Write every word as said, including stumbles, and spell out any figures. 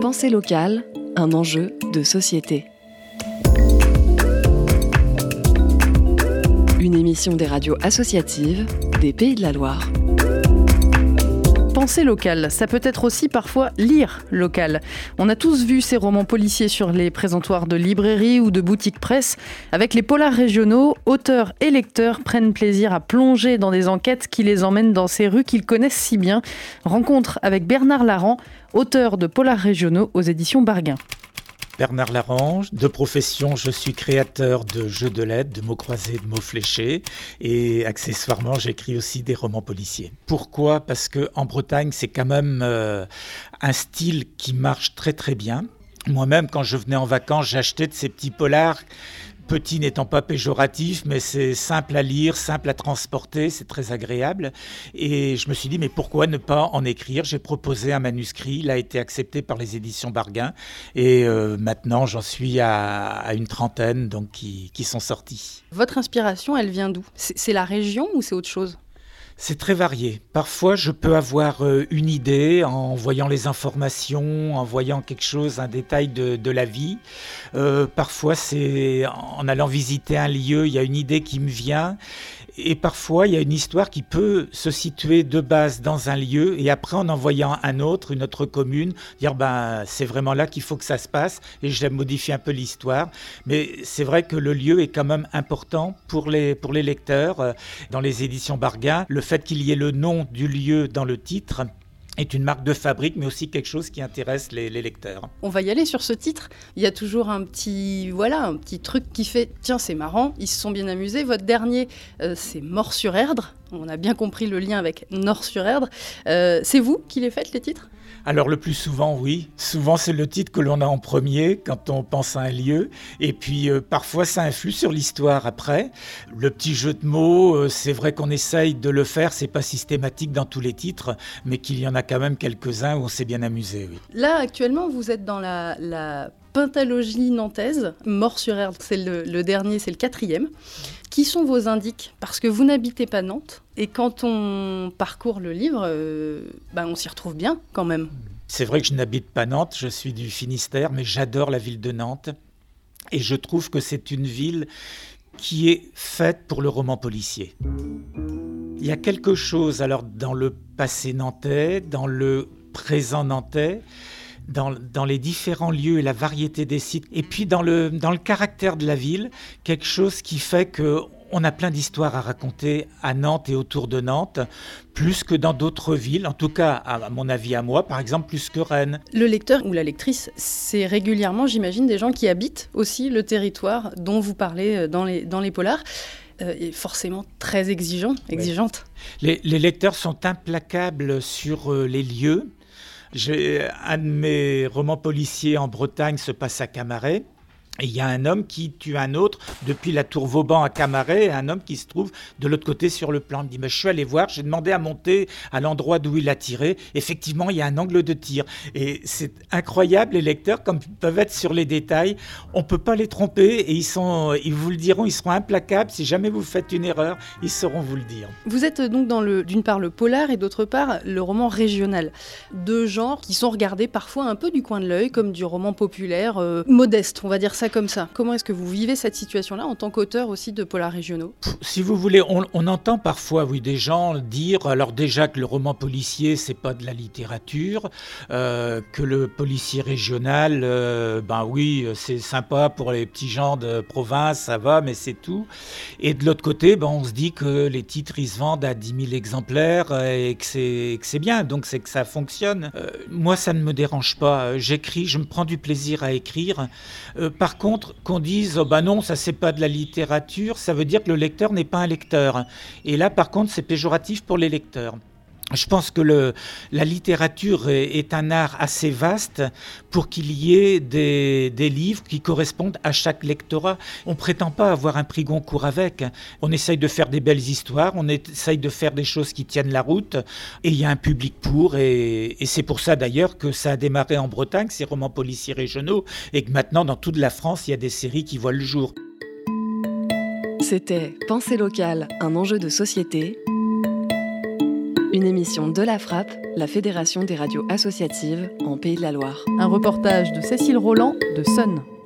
Pensée locale, un enjeu de société. Une émission des radios associatives des Pays de la Loire. Penser local, ça peut être aussi parfois lire local. On a tous vu ces romans policiers sur les présentoirs de librairies ou de boutiques presse. Avec les polars régionaux, auteurs et lecteurs prennent plaisir à plonger dans des enquêtes qui les emmènent dans ces rues qu'ils connaissent si bien. Rencontre avec Bernard Larand, auteur de polars régionaux aux éditions Barguin. Bernard Larand, de profession, je suis créateur de jeux de lettres, de mots croisés, de mots fléchés et accessoirement, j'écris aussi des romans policiers. Pourquoi ? Parce qu'en Bretagne, c'est quand même euh, un style qui marche très très bien. Moi-même, quand je venais en vacances, j'achetais de ces petits polars. Petit n'étant pas péjoratif, mais c'est simple à lire, simple à transporter, c'est très agréable. Et je me suis dit, mais pourquoi ne pas en écrire ? J'ai proposé un manuscrit, il a été accepté par les éditions Barguin. Et euh, maintenant, j'en suis à, à une trentaine donc, qui, qui sont sortis. Votre inspiration, elle vient d'où ? c'est, c'est la région ou c'est autre chose ? C'est très varié. Parfois, je peux avoir une idée en voyant les informations, en voyant quelque chose, un détail de, de la vie. Euh, parfois, c'est en allant visiter un lieu, il y a une idée qui me vient. Et parfois, il y a une histoire qui peut se situer de base dans un lieu et après, en en voyant un autre, une autre commune, dire ben, c'est vraiment là qu'il faut que ça se passe et je modifie un peu l'histoire. Mais c'est vrai que le lieu est quand même important pour les, pour les lecteurs. Dans les éditions Barguin, le fait qu'il y ait le nom du lieu dans le titre est une marque de fabrique, mais aussi quelque chose qui intéresse les, les lecteurs. On va y aller sur ce titre. Il y a toujours un petit, voilà, un petit truc qui fait « Tiens, c'est marrant, ils se sont bien amusés ». Votre dernier, euh, c'est « Mort-sur-Erdre ». On a bien compris le lien avec Nord-sur-Erdre. Euh, c'est vous qui les faites, les titres ? Alors le plus souvent, oui. Souvent, c'est le titre que l'on a en premier quand on pense à un lieu. Et puis, euh, parfois, ça influe sur l'histoire après. Le petit jeu de mots, euh, c'est vrai qu'on essaye de le faire. C'est pas systématique dans tous les titres, mais qu'il y en a quand même quelques-uns où on s'est bien amusé, oui. Là, actuellement, vous êtes dans la... la... Pentalogie nantaise, Mort-sur-Erdre, c'est le, le dernier, c'est le quatrième. Qui sont vos indices ? Parce que vous n'habitez pas Nantes, et quand on parcourt le livre, euh, ben on s'y retrouve bien quand même. C'est vrai que je n'habite pas Nantes, je suis du Finistère, mais j'adore la ville de Nantes. Et je trouve que c'est une ville qui est faite pour le roman policier. Il y a quelque chose alors dans le passé nantais, dans le présent nantais, Dans, dans les différents lieux et la variété des sites, et puis dans le, dans le caractère de la ville, quelque chose qui fait qu'on a plein d'histoires à raconter à Nantes et autour de Nantes, plus que dans d'autres villes, en tout cas, à mon avis à moi, par exemple, plus que Rennes. Le lecteur ou la lectrice, c'est régulièrement, j'imagine, des gens qui habitent aussi le territoire dont vous parlez dans les, dans les polars. Euh, et forcément très exigeant, exigeante. Les, les lecteurs sont implacables sur euh, les lieux. J'ai, un de mes romans policiers en Bretagne se passe à Camaret. Et il y a un homme qui tue un autre depuis la tour Vauban à Camaret, un homme qui se trouve de l'autre côté sur le plan. Il me dit, mais je suis allé voir, j'ai demandé à monter à l'endroit d'où il a tiré. Effectivement, il y a un angle de tir. Et c'est incroyable, les lecteurs, comme ils peuvent être sur les détails, on ne peut pas les tromper et ils, sont, ils vous le diront, ils seront implacables. Si jamais vous faites une erreur, ils sauront vous le dire. Vous êtes donc dans le, d'une part le polar et d'autre part le roman régional. Deux genres qui sont regardés parfois un peu du coin de l'œil, comme du roman populaire, euh, modeste, on va dire ça comme ça. Comment est-ce que vous vivez cette situation-là en tant qu'auteur aussi de polars régionaux ? Si vous voulez, on, on entend parfois oui, des gens dire, alors déjà que le roman policier, c'est pas de la littérature, euh, que le policier régional, euh, ben oui, c'est sympa pour les petits gens de province, ça va, mais c'est tout. Et de l'autre côté, ben, on se dit que les titres, ils se vendent à dix mille exemplaires et que c'est, que c'est bien, donc c'est que ça fonctionne. Euh, moi, ça ne me dérange pas. J'écris, je me prends du plaisir à écrire. Euh, par contre, qu'on dise oh ben non, ça c'est pas de la littérature, ça veut dire que le lecteur n'est pas un lecteur. Et là, par contre, c'est péjoratif pour les lecteurs. Je pense que le, la littérature est, est un art assez vaste pour qu'il y ait des, des livres qui correspondent à chaque lectorat. On ne prétend pas avoir un prix Goncourt avec. On essaye de faire des belles histoires, on essaye de faire des choses qui tiennent la route et il y a un public pour. Et, et c'est pour ça d'ailleurs que ça a démarré en Bretagne, ces romans policiers régionaux, et que maintenant dans toute la France, il y a des séries qui voient le jour. C'était Pensée locale, un enjeu de société. Une émission de la Frappe, la Fédération des radios associatives en Pays de la Loire. Un reportage de Cécile Roland de Sun.